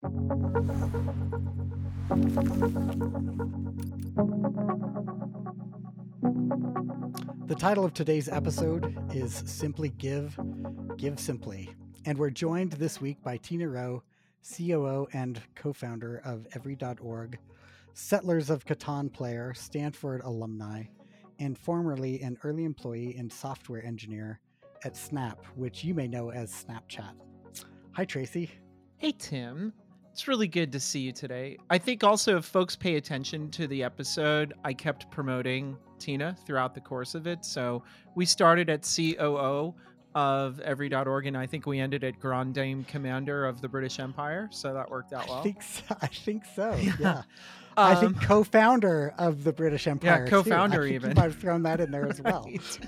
The title of today's episode is Simply Give, Give Simply. And we're joined this week by Tina Rowe, COO and co-founder of Every.org, Settlers of Catan player, Stanford alumni, and formerly an early employee and software engineer at Snap, which you may know as Snapchat. Hi, Tracy. Hey, Tim. It's really good to see you today. I think also if folks pay attention to the episode, I kept promoting Tina throughout the course of it. So we started at COO of Every.org, and I think we ended at Grand Dame Commander of the British Empire. So that worked out well. I think so. Yeah. I think co-founder of the British Empire. Yeah, co-founder too. even. You might have thrown that in there as well.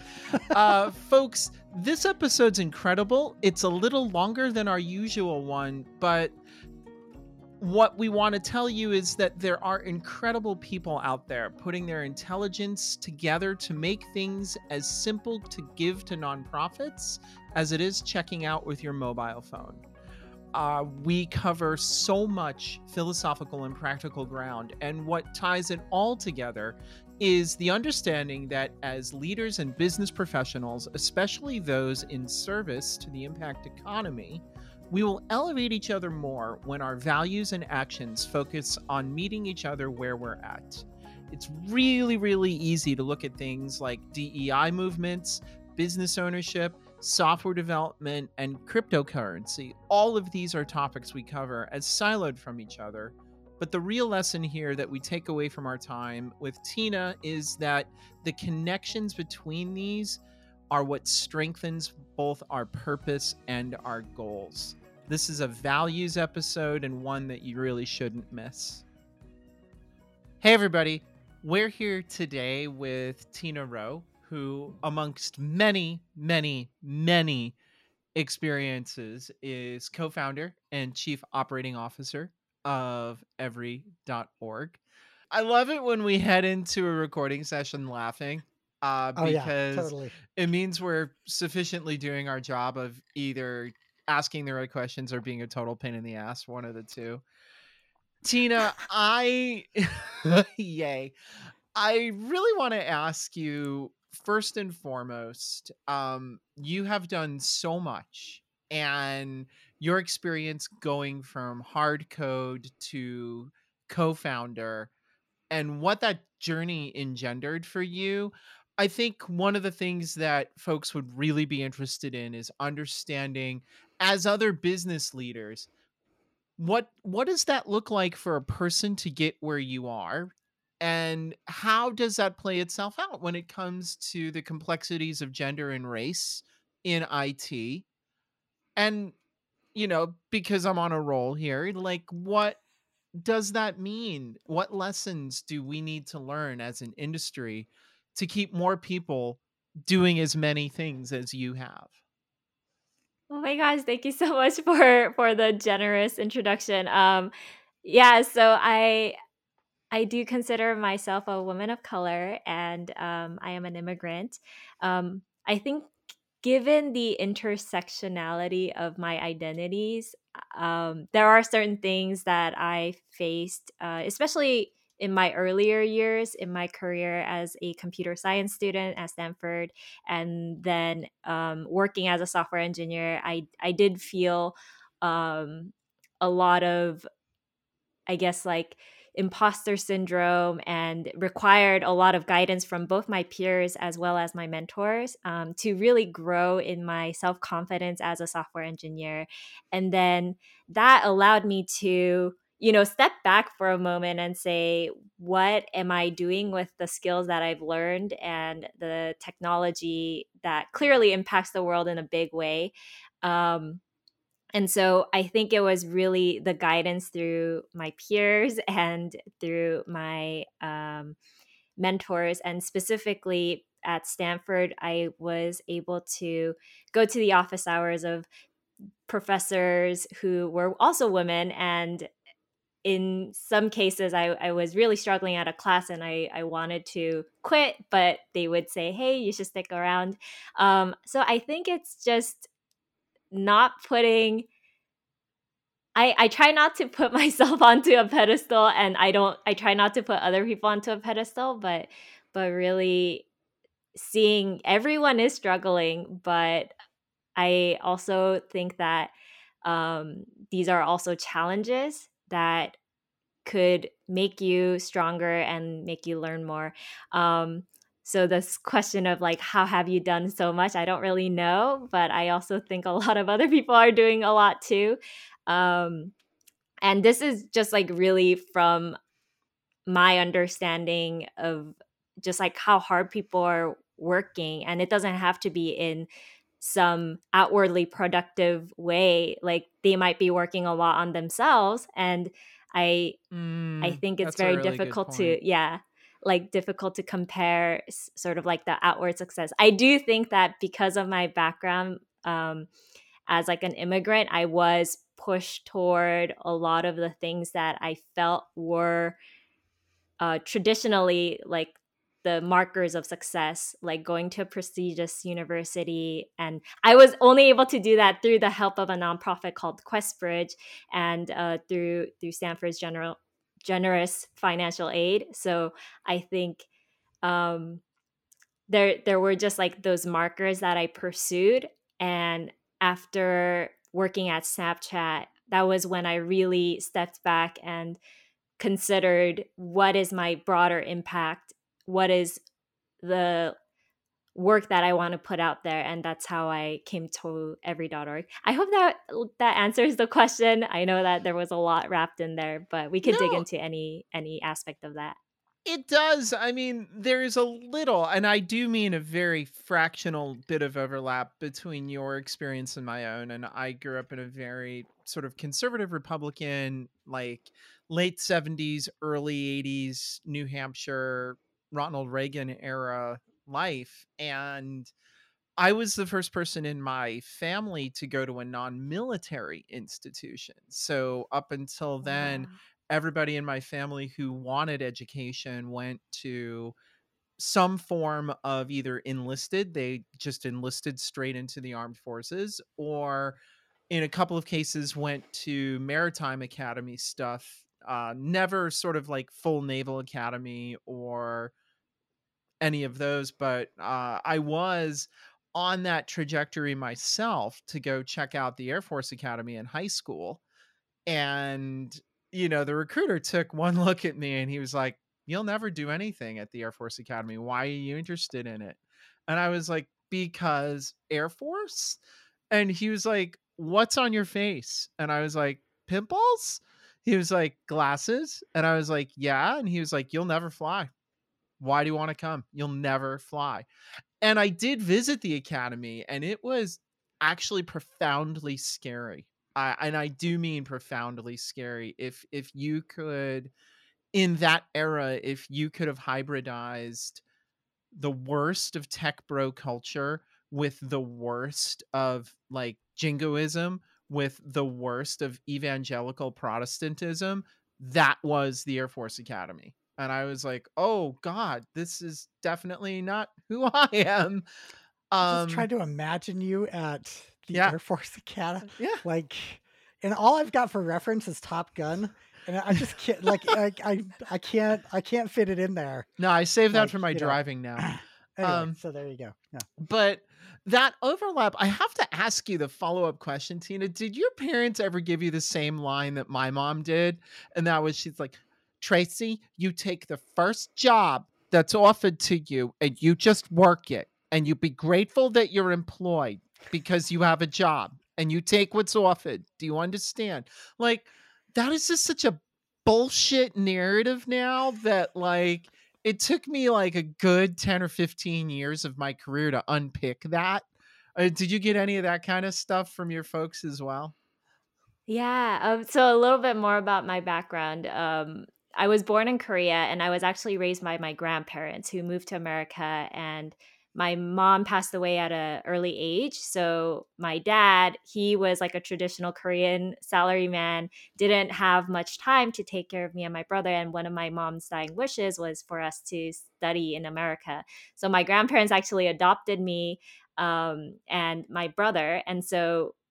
Folks, this episode's incredible. It's a little longer than our usual one, but what we want to tell you is that there are incredible people out there putting their intelligence together to make things as simple to give to nonprofits as it is checking out with your mobile phone. We cover so much philosophical and practical ground, and what ties it all together is the understanding that as leaders and business professionals, especially those in service to the impact economy, we will elevate each other more when our values and actions focus on meeting each other where we're at. It's really, really easy to look at things like DEI movements, business ownership, software development, and cryptocurrency. All of these are topics we cover as siloed from each other. But the real lesson here that we take away from our time with Tina is that the connections between these are what strengthens both our purpose and our goals. This is a values episode and one that you really shouldn't miss. Hey everybody, we're here today with Tina Rowe, who amongst many, many, many experiences is co-founder and chief operating officer of Every.org. I love it when we head into a recording session laughing. Because totally. It means we're sufficiently doing our job of either asking the right questions or being a total pain in the ass, one of the two. Tina, yay. I really want to ask you first and foremost, you have done so much, and your experience going from hard code to co-founder and what that journey engendered for you. I think one of the things that folks would really be interested in is understanding, as other business leaders, what does that look like for a person to get where you are, and how does that play itself out when it comes to the complexities of gender and race in IT? And because I'm on a roll here, like, what does that mean? What lessons do we need to learn as an industry to keep more people doing as many things as you have? Oh my gosh, thank you so much for the generous introduction. So I do consider myself a woman of color, and I am an immigrant. I think given the intersectionality of my identities, there are certain things that I faced, especially in my earlier years in my career as a computer science student at Stanford, and then working as a software engineer. I did feel a lot of, I guess, like imposter syndrome, and required a lot of guidance from both my peers as well as my mentors to really grow in my self-confidence as a software engineer. And then that allowed me to, step back for a moment and say, what am I doing with the skills that I've learned and the technology that clearly impacts the world in a big way? And so I think it was really the guidance through my peers and through my mentors. And specifically at Stanford, I was able to go to the office hours of professors who were also women. And in some cases, I was really struggling at a class, and I wanted to quit, but they would say, hey, you should stick around. So I think it's just not putting I try not to put myself onto a pedestal, and I try not to put other people onto a pedestal, but really seeing everyone is struggling, but I also think that these are also challenges that could make you stronger and make you learn more. So this question of like, how have you done so much? I don't really know, but I also think a lot of other people are doing a lot too. Um, and this is just like really from my understanding of just like how hard people are working, and it doesn't have to be in some outwardly productive way. Like they might be working a lot on themselves, and I think it's That's a very really good difficult point. to, yeah, like difficult to compare sort of like the outward success. I do think that because of my background as like an immigrant, I was pushed toward a lot of the things that I felt were traditionally like the markers of success, like going to a prestigious university. And I was only able to do that through the help of a nonprofit called QuestBridge, and through Stanford's generous financial aid. So I think um, there were just like those markers that I pursued. And after working at Snapchat, that was when I really stepped back and considered what is my broader impact, what is the work that I want to put out there, and that's how I came to every.org. I hope that answers the question. I know that there was a lot wrapped in there, but we could dig No, into any aspect of that. it does. I mean, there's a little, and I do mean a very fractional bit of overlap between your experience and my own. And I grew up in a very sort of conservative Republican, like late 70s, early 80s, New Hampshire, Ronald Reagan era life. And I was the first person in my family to go to a non-military institution. So up until then, Wow. everybody in my family who wanted education went to some form of either enlisted, they just enlisted straight into the armed forces, or in a couple of cases went to maritime academy stuff. Never sort of like full naval academy or any of those, but I was on that trajectory myself to go check out the Air Force Academy in high school. And, the recruiter took one look at me and he was like, "You'll never do anything at the Air Force Academy. Why are you interested in it?" And I was like, "Because Air Force?" And he was like, "What's on your face?" And I was like, "Pimples?" He was like, "Glasses?" And I was like, "Yeah." And he was like, "You'll never fly. Why do you want to come? You'll never fly." And I did visit the academy, and it was actually profoundly scary. And I do mean profoundly scary. If you could, in that era, if you could have hybridized the worst of tech bro culture with the worst of like jingoism, with the worst of evangelical Protestantism, that was the Air Force Academy. And I was like, "Oh God, this is definitely not who I am." I just tried Um, to imagine you at the yeah, Air Force Academy, yeah. like, and all I've got for reference is Top Gun, and I just can't, like, I can't fit it in there, No, I save that like, for my driving now. Anyway, Um, so there you go. Yeah. but that overlap, I have to ask you the follow-up question, Tina. Did your parents ever give you the same line that my mom did? And that was, she's like, "Tracy, you take the first job that's offered to you and you just work it. And you be grateful that you're employed because you have a job and you take what's offered. Do you understand?" Like, that is just such a bullshit narrative now that like it took me like a good 10 or 15 years of my career to unpick that. Did you get any of that kind of stuff from your folks as well? Yeah. So a little bit more about my background. I was born in Korea, and I was actually raised by my grandparents who moved to America, and my mom passed away at a early age. So my dad, he was like a traditional Korean salaryman, didn't have much time to take care of me and my brother. And one of my mom's dying wishes was for us to study in America. So my grandparents actually adopted me and my brother. And so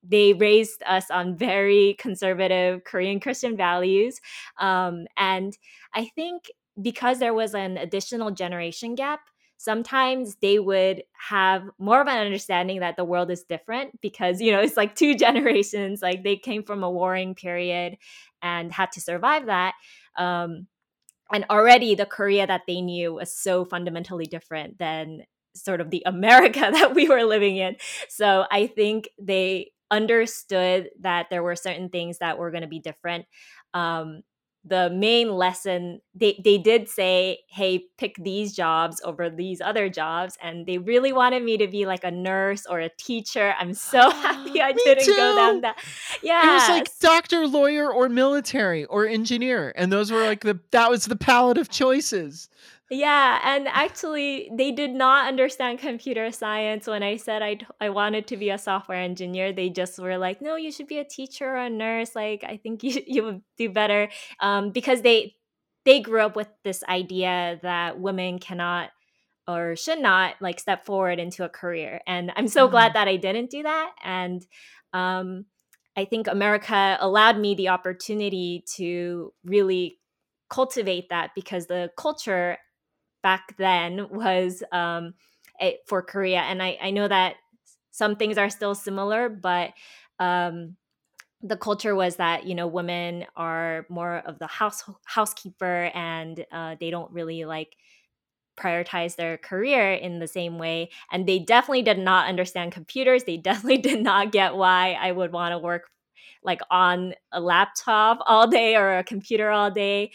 they raised us on very conservative Korean Christian values. And I think because there was an additional generation gap, sometimes they would have more of an understanding that the world is different because, it's like two generations, like they came from a warring period and had to survive that. And already the Korea that they knew was so fundamentally different than sort of the America that we were living in. So I think they understood that there were certain things that were going to be different. The main lesson, they did say, hey, pick these jobs over these other jobs. And they really wanted me to be like a nurse or a teacher. I'm so happy I Me didn't go too. down that. Yeah. It was like doctor, lawyer, or military, or engineer. And those were like that was the palette of choices. Yeah, and actually, they did not understand computer science when I said I wanted to be a software engineer. They just were like, "No, you should be a teacher or a nurse. Like, I think you would do better." Because they grew up with this idea that women cannot or should not like step forward into a career, and I'm so glad that I didn't do that. And I think America allowed me the opportunity to really cultivate that because the culture back then was for Korea. And I know that some things are still similar, but the culture was that, women are more of the housekeeper and they don't really like prioritize their career in the same way. And they definitely did not understand computers. They definitely did not get why I would want to work like on a laptop all day or a computer all day.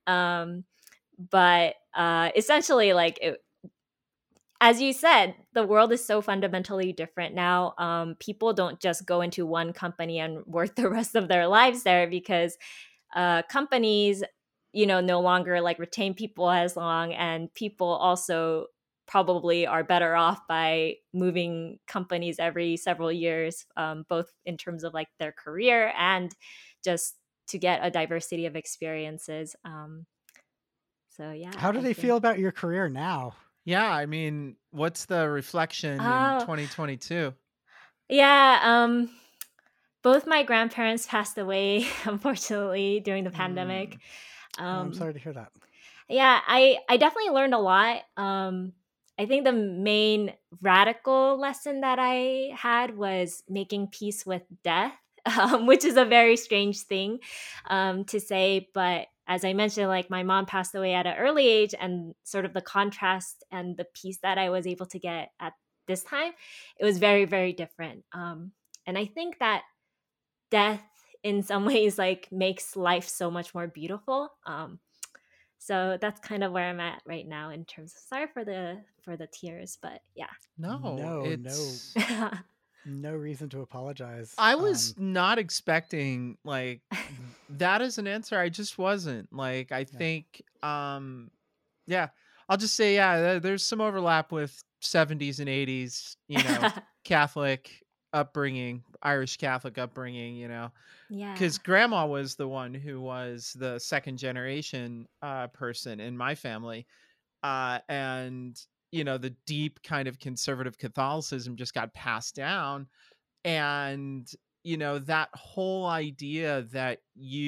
But essentially, like as you said, the world is so fundamentally different now. People don't just go into one company and work the rest of their lives there because companies, no longer like retain people as long, and people also probably are better off by moving companies every several years, both in terms of like their career and just to get a diversity of experiences. So yeah. How do they feel about your career now? Yeah, I mean, what's the reflection in 2022? Yeah, both my grandparents passed away, unfortunately, during the pandemic. I'm sorry to hear that. Yeah, I definitely learned a lot. I think the main radical lesson that I had was making peace with death, which is a very strange thing to say. But as I mentioned, like my mom passed away at an early age, and sort of the contrast and the peace that I was able to get at this time, it was very, very different. And I think that death in some ways like makes life so much more beautiful. So that's kind of where I'm at right now in terms of sorry for the tears, but yeah. No, it's no reason to apologize. I was not expecting like that as an answer. I just wasn't. Like I think yeah, I'll just say there's some overlap with 70s and 80s, Catholic upbringing, Irish Catholic upbringing, Yeah. because grandma was the one who was the second generation person in my family, and the deep kind of conservative Catholicism just got passed down, and that whole idea that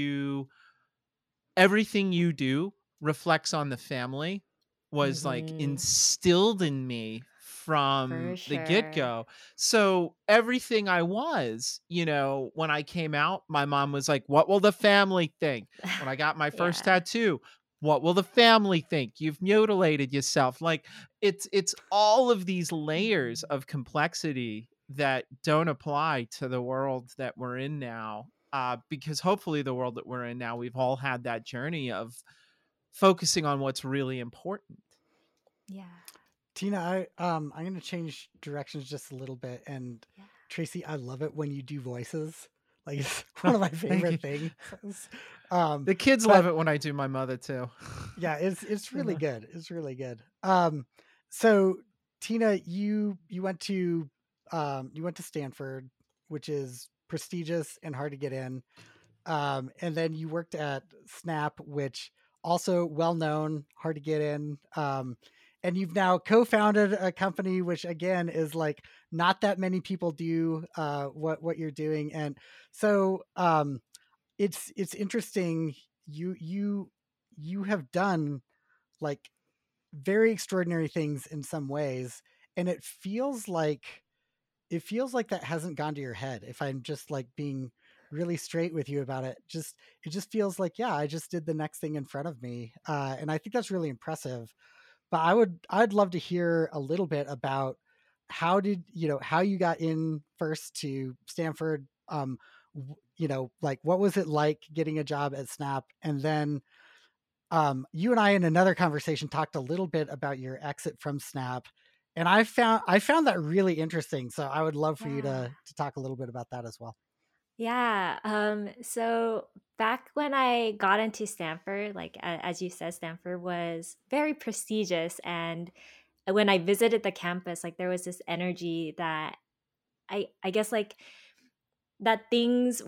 everything you do reflects on the family was like instilled in me from For the sure. get-go. So everything I was, when I came out, my mom was like, what will the family think? When I got my first Yeah. tattoo, what will the family think? You've mutilated yourself. Like it's all of these layers of complexity that don't apply to the world that we're in now. Because hopefully the world that we're in now, we've all had that journey of focusing on what's really important. Yeah. Tina, I'm going to change directions just a little bit. And Tracy, I love it when you do voices. Like it's one of my favorite things. The kids love it when I do my mother too. Yeah, it's really good. It's really good. So Tina, you went to Stanford, which is prestigious and hard to get in. And then you worked at Snap, which also well known, hard to get in. And you've now co-founded a company which again is like not that many people do what you're doing. And so it's interesting. You have done like very extraordinary things in some ways, and it feels like that hasn't gone to your head. If I'm just like being really straight with you about it, it just feels like, yeah, I just did the next thing in front of me, and I think that's really impressive. But I'd love to hear a little bit about how you got in first to Stanford. Like what was it like getting a job at Snap, and then you and I in another conversation talked a little bit about your exit from Snap, and I found that really interesting. So I would love for you Yeah. to talk a little bit about that as well. Yeah. So back when I got into Stanford, like as you said, Stanford was very prestigious, and when I visited the campus, like there was this energy that I guess like that things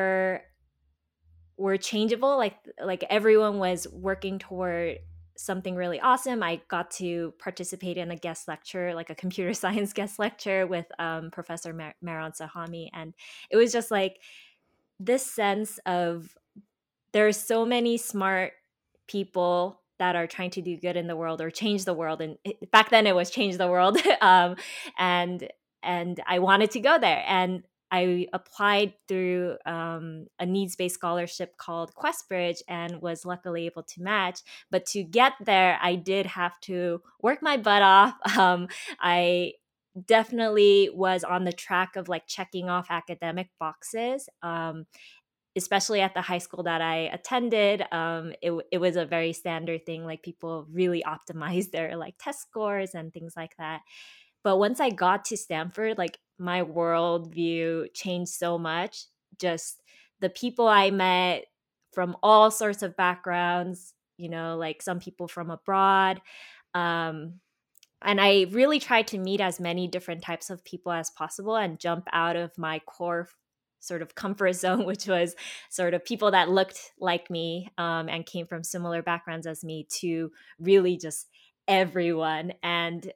were changeable. Like everyone was working toward something really awesome. I got to participate in a guest lecture, like a computer science guest lecture with Professor Maron Sahami, and it was just like this sense of there's so many smart people that are trying to do good in the world or change the world. And back then it was change the world. And I wanted to go there. And I applied through a needs-based scholarship called QuestBridge and was luckily able to match. But to get there, I did have to work my butt off. I definitely was on the track of like checking off academic boxes. Especially at the high school that I attended, it was a very standard thing. Like people really optimize their like test scores and things like that. But once I got to Stanford, like my worldview changed so much. Just the people I met from all sorts of backgrounds, like some people from abroad. Um, and I really tried to meet as many different types of people as possible and jump out of my core sort of comfort zone, which was sort of people that looked like me and came from similar backgrounds as me, to really just everyone. And,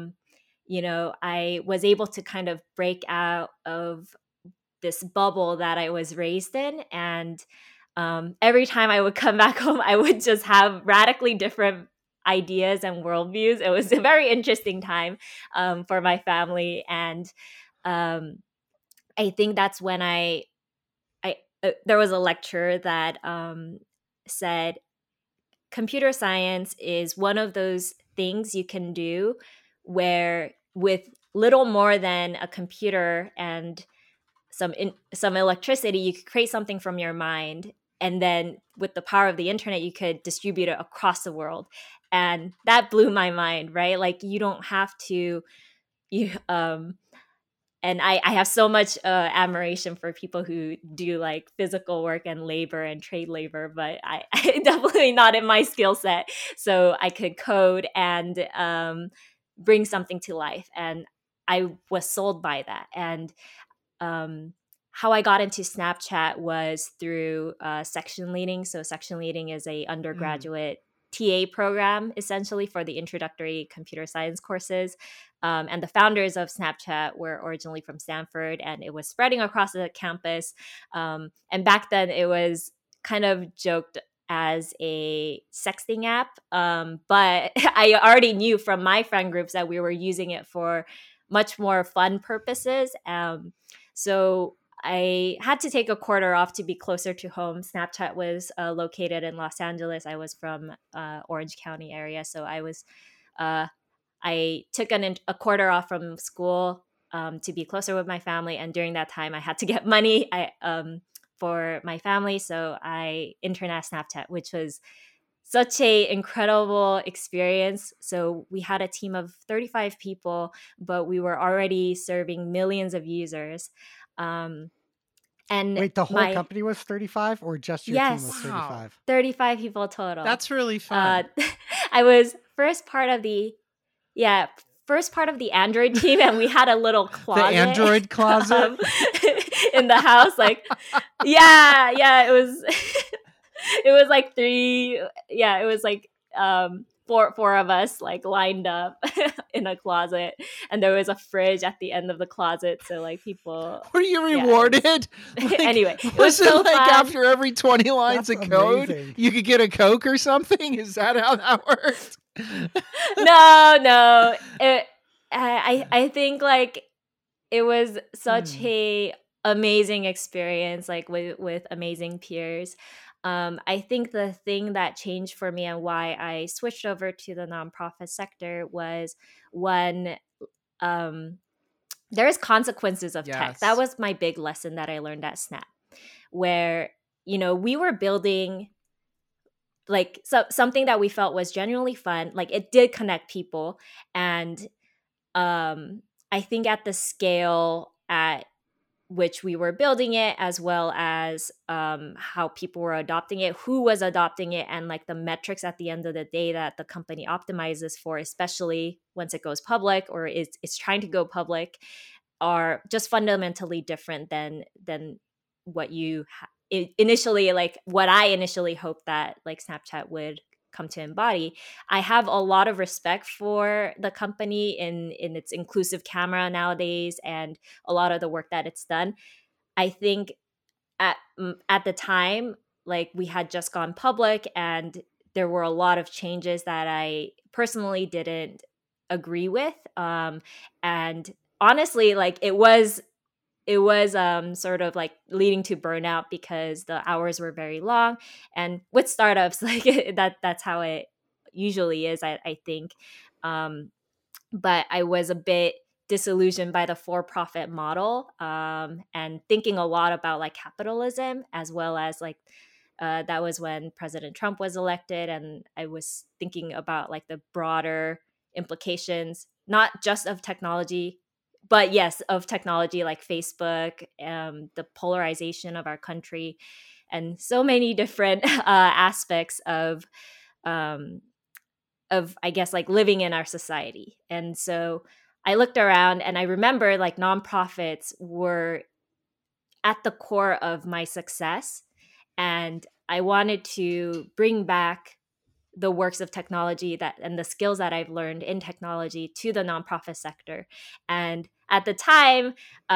I was able to kind of break out of this bubble that I was raised in. And every time I would come back home, I would just have radically different ideas and worldviews. It was a very interesting time for my family. And I think that's when there was a lecture that said computer science is one of those things you can do where with little more than a computer and some electricity, you could create something from your mind, and then with the power of the internet, you could distribute it across the world. And that blew my mind, right? Like you don't have to and I have so much admiration for people who do like physical work and labor and trade labor, but I definitely not in my skill set. So I could code and bring something to life. And I was sold by that. And how I got into Snapchat was through section leading. So section leading is a undergraduate TA program, essentially, for the introductory computer science courses. And the founders of Snapchat were originally from Stanford, and it was spreading across the campus. And back then, it was kind of joked as a sexting app. But I already knew from my friend groups that we were using it for much more fun purposes. So I had to take a quarter off to be closer to home. Snapchat was located in Los Angeles. I was from Orange County area, so I took a quarter off from school to be closer with my family. And during that time, I had to get money for my family, so I interned at Snapchat, which was such a incredible experience. So we had a team of 35 people, but we were already serving millions of users. And wait, the whole company was 35, or just your team was 35? 35 people total. That's really fun. I was first part of the Android team, and we had a little closet. The Android closet in the house. Like, yeah, it was. It was like four of us like lined up in a closet, and there was a fridge at the end of the closet, so like people. Were you Yeah, rewarded? Like, anyway, it was was so it like fun. after every 20 lines That's of code, amazing. you could get a Coke or something? Is that how that worked? No. I think like it was such a amazing experience, like with amazing peers. I think the thing that changed for me and why I switched over to the nonprofit sector was when there's consequences of tech. That Yes. was my big lesson that I learned at Snap, where we were building like something that we felt was genuinely fun. Like it did connect people, and I think at the scale at which we were building it, as well as how people were adopting it, who was adopting it, and like the metrics at the end of the day that the company optimizes for, especially once it goes public or is trying to go public, are just fundamentally different than what you initially, like what I initially hoped that like Snapchat would come to embody. I have a lot of respect for the company in its inclusive camera nowadays and a lot of the work that it's done. I think at the time, like we had just gone public and there were a lot of changes that I personally didn't agree with. And honestly, like it was sort of like leading to burnout because the hours were very long, and with startups like that's how it usually is, I think. But I was a bit disillusioned by the for-profit model, and thinking a lot about like capitalism, as well as like that was when President Trump was elected, and I was thinking about like the broader implications, not just of technology, but yes, of technology like Facebook, the polarization of our country, and so many different aspects um, of I guess like living in our society. And so I looked around and I remember like nonprofits were at the core of my success, and I wanted to bring back the works of technology that and the skills that I've learned in technology to the nonprofit sector. And at the time,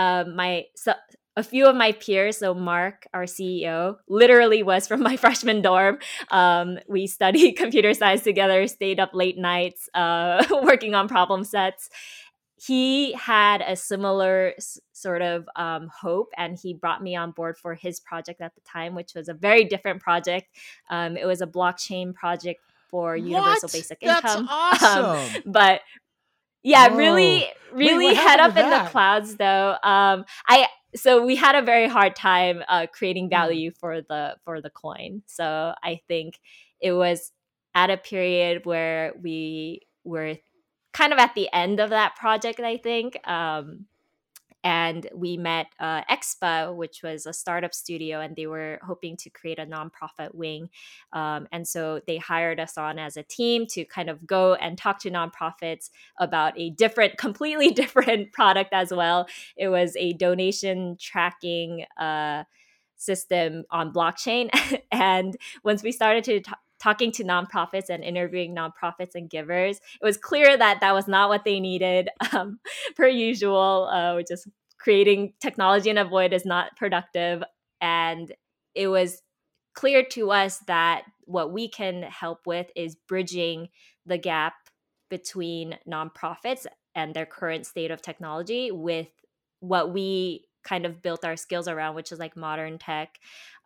a few of my peers, so Mark, our CEO, literally was from my freshman dorm. We studied computer science together, stayed up late nights, working on problem sets. He had a similar sort of hope, and he brought me on board for his project at the time, which was a very different project. It was a blockchain project for universal basic That's income. awesome. But yeah, Whoa. really Wait, head up in the that? clouds though. So we had a very hard time creating value for the coin. So I think it was at a period where we were kind of at the end of that project, I think. And we met Expa, which was a startup studio, and they were hoping to create a nonprofit wing. And so they hired us on as a team to kind of go and talk to nonprofits about a completely different product as well. It was a donation tracking system on blockchain. And once we started to talking to nonprofits and interviewing nonprofits and givers, it was clear that that was not what they needed. Per usual, just creating technology in a void is not productive. And it was clear to us that what we can help with is bridging the gap between nonprofits and their current state of technology with what we kind of built our skills around, which is like modern tech.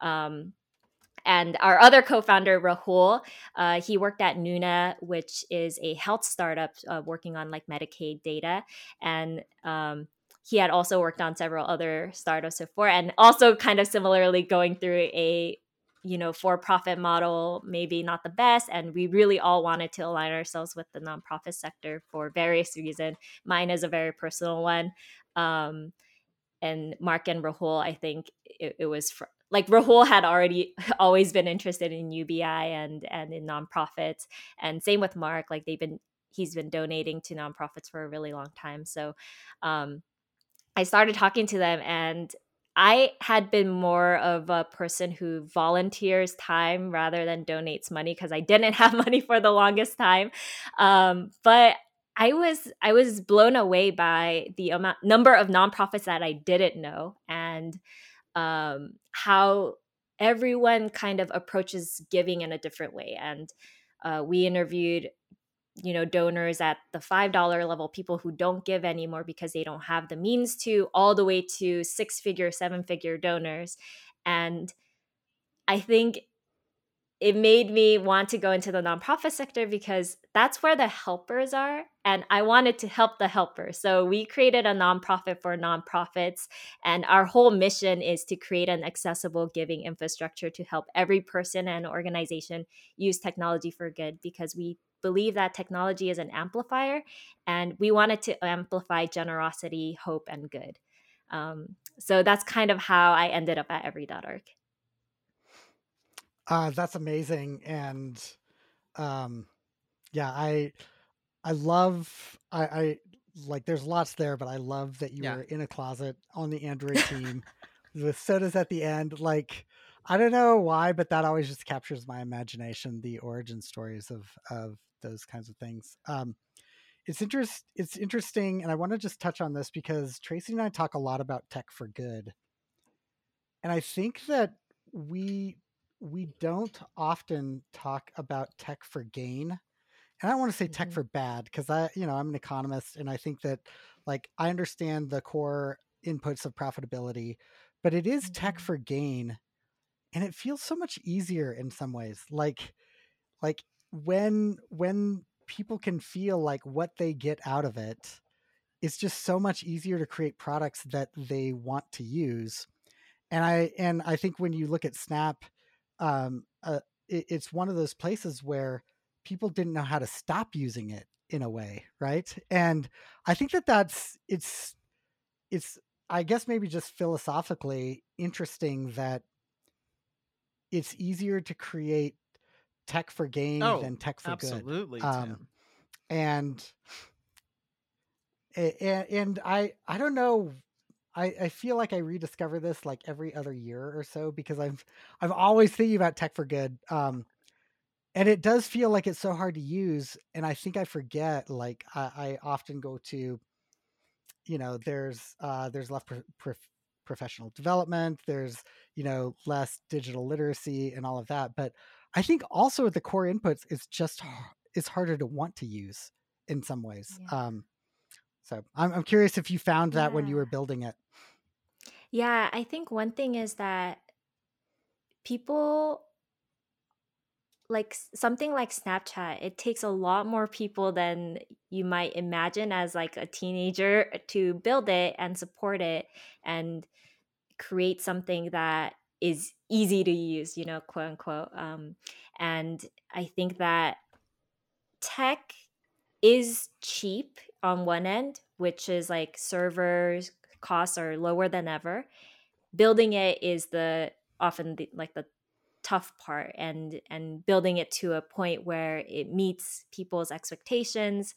And our other co-founder, Rahul, he worked at Nuna, which is a health startup working on like Medicaid data. And he had also worked on several other startups before, and also kind of similarly going through a for-profit model, maybe not the best. And we really all wanted to align ourselves with the nonprofit sector for various reasons. Mine is a very personal one. And Mark and Rahul, I think it was like Rahul had already always been interested in UBI and in nonprofits, and same with Mark. Like he's been donating to nonprofits for a really long time. So I started talking to them, and I had been more of a person who volunteers time rather than donates money because I didn't have money for the longest time. But I was blown away by the number of nonprofits that I didn't know, and how everyone kind of approaches giving in a different way. And we interviewed donors at the $5 level, people who don't give anymore because they don't have the means to, all the way to 6-figure, 7-figure donors. And I think it made me want to go into the nonprofit sector because that's where the helpers are. And I wanted to help the helpers. So we created a nonprofit for nonprofits. And our whole mission is to create an accessible giving infrastructure to help every person and organization use technology for good, because we believe that technology is an amplifier, and we wanted to amplify generosity, hope, and good. So that's kind of how I ended up at every.org. That's amazing. And yeah, I love, I like, there's lots there, but I love that you Yeah. were in a closet on the Android team with sodas at the end. Like, I don't know why, but that always just captures my imagination, the origin stories of those kinds of things. It's interesting, and I want to just touch on this because Tracy and I talk a lot about tech for good. And I think that we don't often talk about tech for gain. And I don't want to say tech Mhm. for bad, because I'm an economist, and I think that, like, I understand the core inputs of profitability, but it is tech Mhm. for gain, and it feels so much easier in some ways. Like when people can feel like what they get out of it, it's just so much easier to create products that they want to use. And I think when you look at Snap, it's one of those places where people didn't know how to stop using it in a way, right? And I think it's I guess maybe just philosophically interesting that it's easier to create tech for gain Oh, than tech for good. absolutely, Um, Tim. and and I don't know. I feel like I rediscover this like every other year or so, because I'm always thinking about tech for good. And it does feel like it's so hard to use, and I think I forget. Like, I often go to, there's less professional development, there's less digital literacy and all of that. But I think also the core inputs is just it's harder to want to use in some ways. Yeah. So I'm curious if you found that when you Yeah. were building it. Yeah, I think one thing is that people, like something like Snapchat, it takes a lot more people than you might imagine as like a teenager to build it and support it and create something that is easy to use, quote unquote. And I think that tech is cheap on one end, which is like servers costs are lower than ever. Building it is the often like the tough part, and building it to a point where it meets people's expectations.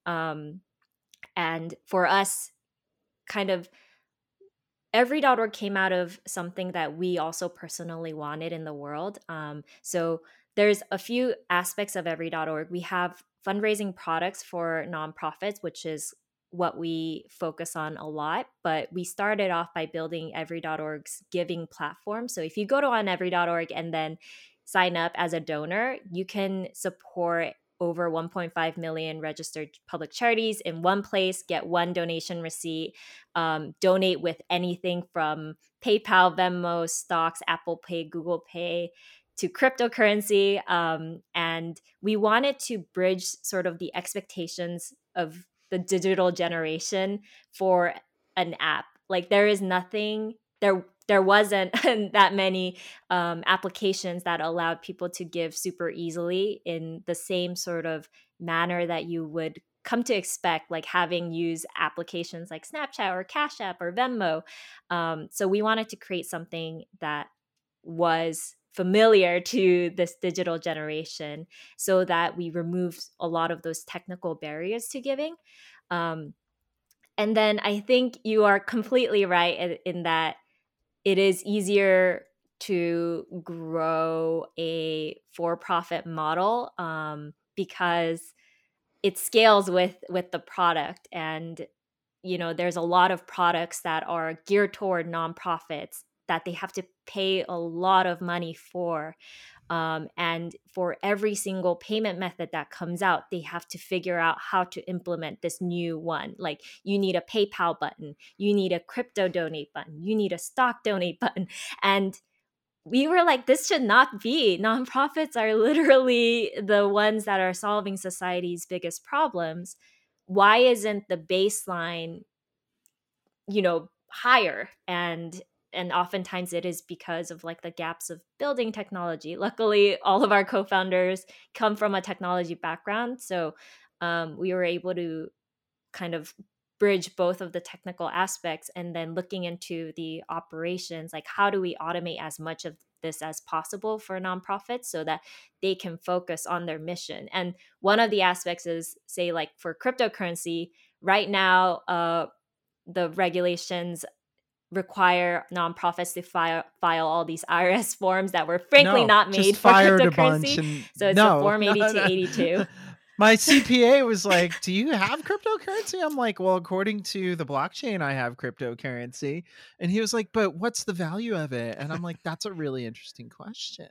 And for us, kind of every.org came out of something that we also personally wanted in the world. So there's a few aspects of every.org. We have fundraising products for nonprofits, which is what we focus on a lot. But we started off by building every.org's giving platform. So if you go to on every.org and then sign up as a donor, you can support over 1.5 million registered public charities in one place, get one donation receipt, donate with anything from PayPal, Venmo, stocks, Apple Pay, Google Pay, to cryptocurrency. And we wanted to bridge sort of the expectations of the digital generation for an app. Like there is nothing there wasn't that many applications that allowed people to give super easily in the same sort of manner that you would come to expect, like having used applications like Snapchat or Cash App or Venmo. So we wanted to create something that was familiar to this digital generation so that we removed a lot of those technical barriers to giving. And then I think you are completely right in that it is easier to grow a for-profit model because it scales with the product. And there's a lot of products that are geared toward nonprofits that they have to pay a lot of money for. And for every single payment method that comes out, they have to figure out how to implement this new one. Like, you need a PayPal button, you need a crypto donate button, you need a stock donate button. And we were like, this should not be. Nonprofits are literally the ones that are solving society's biggest problems. Why isn't the baseline, higher? And oftentimes it is because of like the gaps of building technology. Luckily, all of our co-founders come from a technology background, so we were able to kind of bridge both of the technical aspects, and then looking into the operations, like how do we automate as much of this as possible for nonprofits so that they can focus on their mission. And one of the aspects is, say, like for cryptocurrency right now, the regulations require nonprofits to file all these IRS forms that were frankly not made just for fired a bunch cryptocurrency. and So it's the Form 8282. My CPA was like, do you have cryptocurrency? I'm like, well, according to the blockchain, I have cryptocurrency. And he was like, but what's the value of it? And I'm like, that's a really interesting question.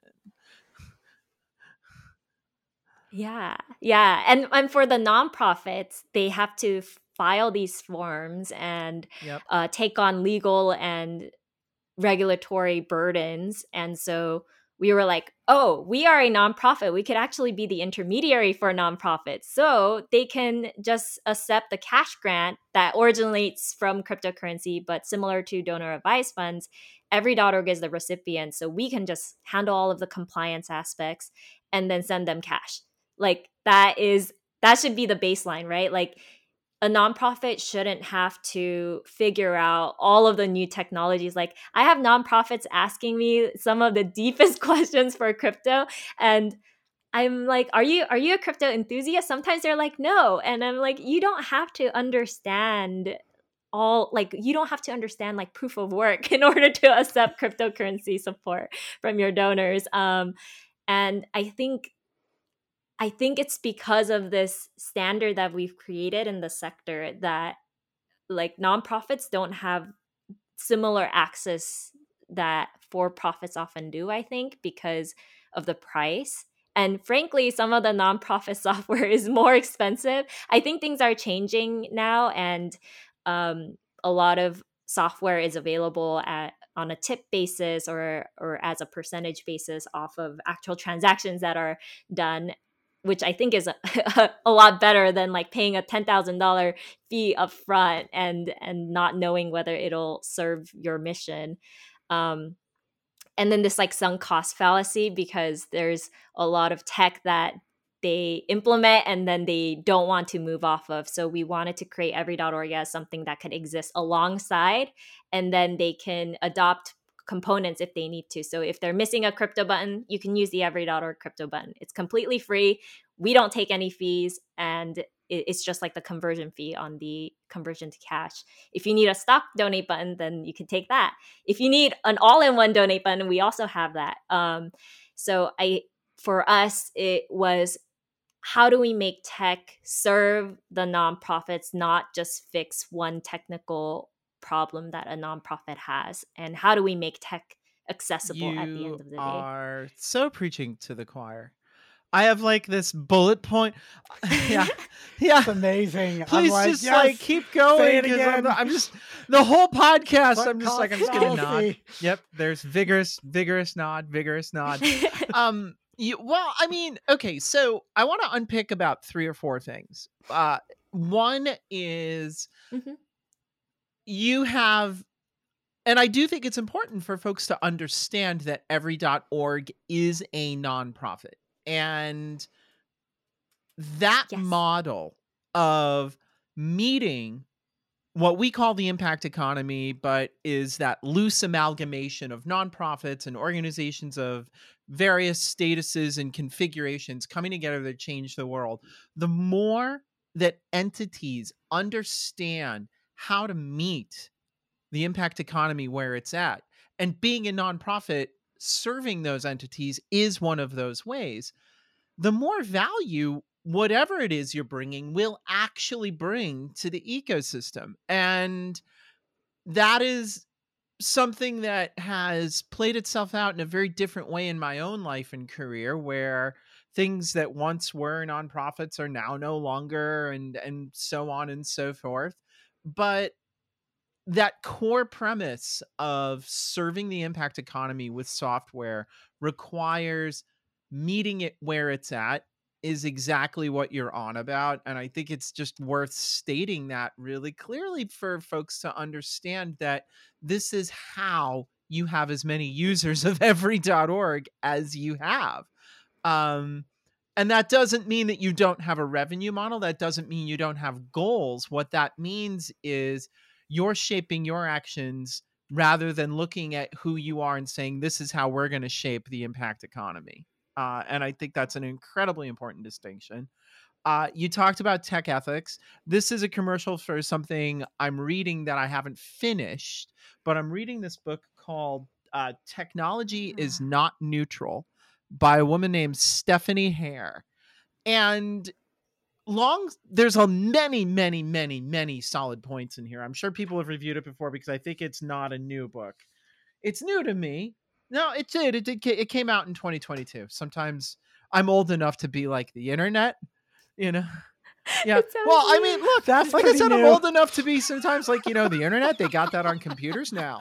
Yeah. And for the nonprofits, they have to file these forms and Yep. take on legal and regulatory burdens. And so we were like, oh, we are a nonprofit. We could actually be the intermediary for nonprofits. So they can just accept the cash grant that originates from cryptocurrency, but similar to donor advised funds, Every.org is the recipient. So we can just handle all of the compliance aspects and then send them cash. Like that should be the baseline, right? Like a nonprofit shouldn't have to figure out all of the new technologies. Like I have nonprofits asking me some of the deepest questions for crypto, and I'm like, are you a crypto enthusiast? Sometimes they're like, no. And I'm like, you don't have to understand you don't have to understand like proof of work in order to accept cryptocurrency support from your donors. And I think it's because of this standard that we've created in the sector that like nonprofits don't have similar access that for-profits often do, I think, because of the price. And frankly, some of the nonprofit software is more expensive. I think things are changing now, and a lot of software is available on a tip basis or as a percentage basis off of actual transactions that are done, which I think is a lot better than like paying a $10,000 fee up front and not knowing whether it'll serve your mission. And then this like sunk cost fallacy, because there's a lot of tech that they implement and then they don't want to move off of. So we wanted to create Every.org as something that could exist alongside, and then they can adopt components if they need to. So if they're missing a crypto button, you can use the Every.org crypto button. It's completely free. We don't take any fees, and it's just like the conversion fee on the conversion to cash. If you need a stock donate button, then you can take that. If you need an all-in-one donate button, we also have that. For us, it was, how do we make tech serve the nonprofits, not just fix one technical problem that a nonprofit has? And how do we make tech accessible at the end of the day? You are so preaching to the choir. I have like this bullet point. Yeah. It's amazing. Please I'm like, just yes, like keep going. say it 'cause again. I'm just the whole podcast. Fuck I'm just cost gonna nod. fallacy. Yep. There's vigorous nod. Well, I mean, okay, so I want to unpick about 3 or 4 things. One is Mhm. you have, and I do think it's important for folks to understand that Every.org is a nonprofit. And that Yes. model of meeting what we call the impact economy, but is that loose amalgamation of nonprofits and organizations of various statuses and configurations coming together to change the world. The more that entities understand how to meet the impact economy where it's at, And being a nonprofit serving those entities is one of those ways. The more value whatever it is you're bringing will actually bring to the ecosystem. And that is something that has played itself out in a very different way in my own life and career, where things that once were nonprofits are now no longer, and so on and so forth. But that core premise of serving the impact economy with software requires meeting it where it's at is exactly what you're on about. And I think it's just worth stating that really clearly for folks to understand that this is how you have as many users of every.org as you have. Um, and that doesn't mean that you don't have a revenue model. That doesn't mean you don't have goals. What that means is you're shaping your actions rather than looking at who you are and saying, this is how we're going to shape the impact economy. And I think that's an incredibly important distinction. You talked about tech ethics. This is a commercial for something I'm reading that I haven't finished, but I'm reading this book called Technology is Not Neutral by a woman named Stephanie Hare. And there's a many solid points in here. I'm sure people have reviewed it before because I think it's not a new book. It's new to me. No, it did. It came out in 2022. Sometimes I'm old enough to be like the internet, you know. Yeah. Well, I mean, look, That's like I pretty said, I'm new. old enough to be sometimes like, the internet, they got that on computers now.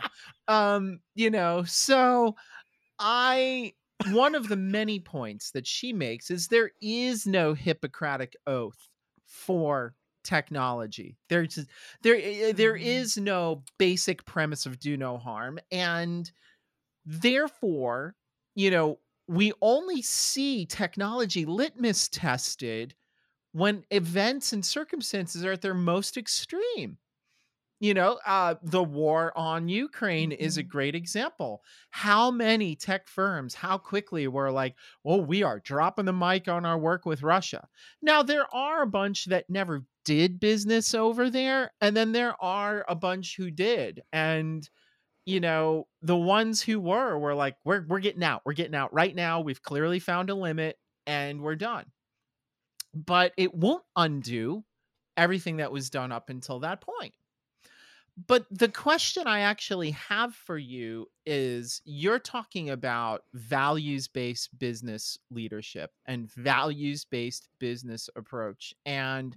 So one of the many points that she makes is there is no Hippocratic oath for technology. There is no basic premise of do no harm. And therefore, we only see technology litmus tested when events and circumstances are at their most extreme. The war on Ukraine is a great example. How many tech firms, how quickly were like, oh, we are dropping the mic on our work with Russia. Now, there are a bunch that never did business over there, and then there are a bunch who did. And, the ones who were like, we're getting out. We're getting out right now. We've clearly found a limit, and we're done. But it won't undo everything that was done up until that point. But the question I actually have for you is, you're talking about values-based business leadership and values-based business approach. And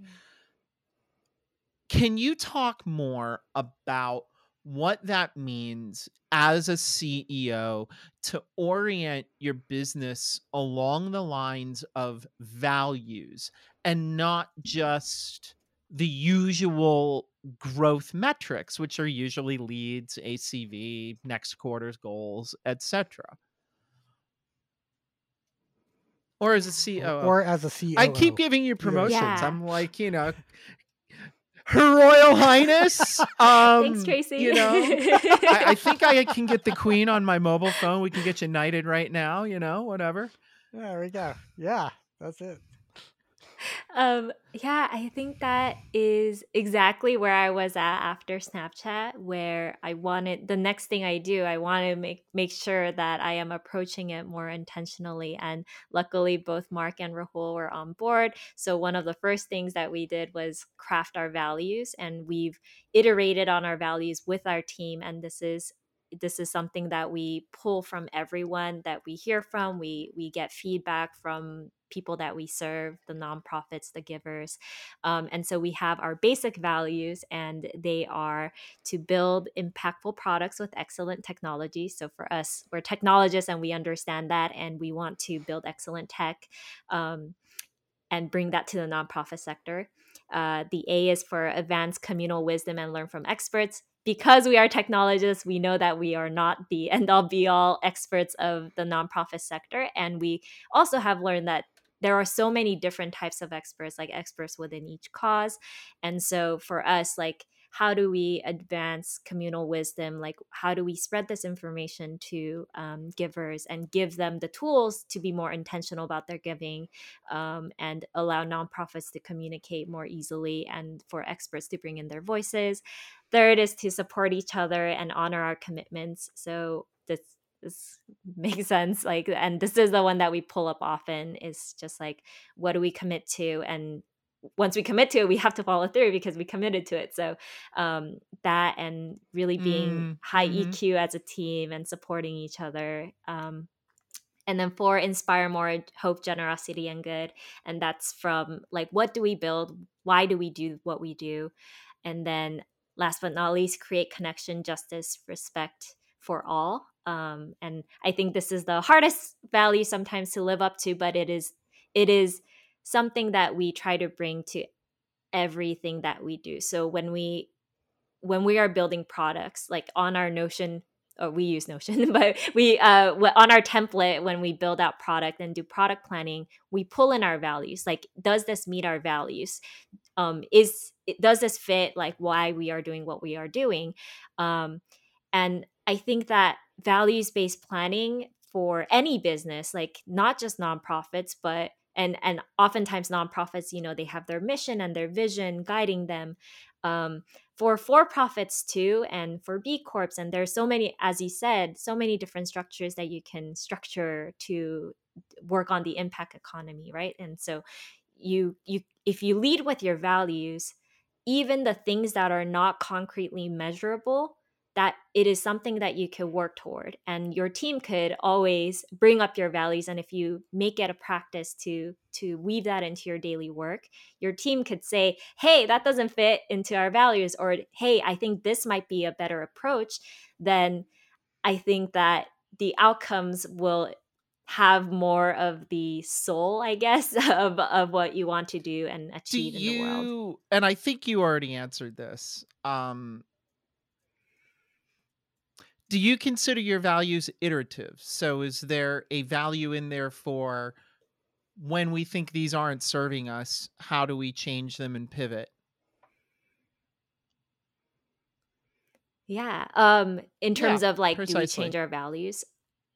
can you talk more about what that means as a CEO to orient your business along the lines of values and not just the usual growth metrics, which are usually leads, ACV, next quarter's goals, etc.? Or as a COO? Or as a COO. I keep giving you promotions. Yeah. I'm like, Her Royal Highness. Thanks, Tracy. I think I can get the Queen on my mobile phone. We can get you knighted right now, whatever. There we go. Yeah, that's it. Yeah, I think that is exactly where I was at after Snapchat, where the next thing I do, I want to make sure that I am approaching it more intentionally. And luckily, both Mark and Rahul were on board. So one of the first things that we did was craft our values, and we've iterated on our values with our team. And this is something that we pull from everyone that we hear from. We get feedback from people that we serve, the nonprofits, the givers. And so we have our basic values, and they are to build impactful products with excellent technology. So for us, we're technologists and we understand that, and we want to build excellent tech and bring that to the nonprofit sector. The A is for advance communal wisdom and learn from experts. Because we are technologists, we know that we are not the end-all be-all experts of the nonprofit sector. And we also have learned that there are so many different types of experts, like experts within each cause. And so for us, like, how do we advance communal wisdom? Like, how do we spread this information to givers and give them the tools to be more intentional about their giving, and allow nonprofits to communicate more easily and for experts to bring in their voices? Third is to support each other and honor our commitments. So this makes sense. Like, and this is the one that we pull up often, is just like, what do we commit to? And once we commit to it, we have to follow through because we committed to it. So that, and really being high Mm-hmm. EQ as a team and supporting each other. And then 4, inspire more hope, generosity, and good. And that's from like, what do we build? Why do we do what we do? And then last but not least, create connection, justice, respect for all. And I think this is the hardest value sometimes to live up to, but it is something that we try to bring to everything that we do. So when we are building products, like on our Notion, or we use Notion, but we on our template, when we build out product and do product planning, we pull in our values. Like, does this meet our values? Does this fit like why we are doing what we are doing? And I think that values-based planning for any business, like not just nonprofits, but and oftentimes nonprofits, they have their mission and their vision guiding them. For profits too, and for B Corps, and there's so many, as you said, so many different structures that you can structure to work on the impact economy, right? And so you if you lead with your values, even the things that are not concretely measurable, that it is something that you could work toward, and your team could always bring up your values. And if you make it a practice to weave that into your daily work, your team could say, hey, that doesn't fit into our values, or hey, I think this might be a better approach. Then I think that the outcomes will have more of the soul, I guess, of what you want to do and Do achieve in the world. you, and I think you already answered this, do you consider your values iterative? So is there a value in there for when we think these aren't serving us, how do we change them and pivot? Yeah. In Yeah, terms of like, do we change precisely. our values?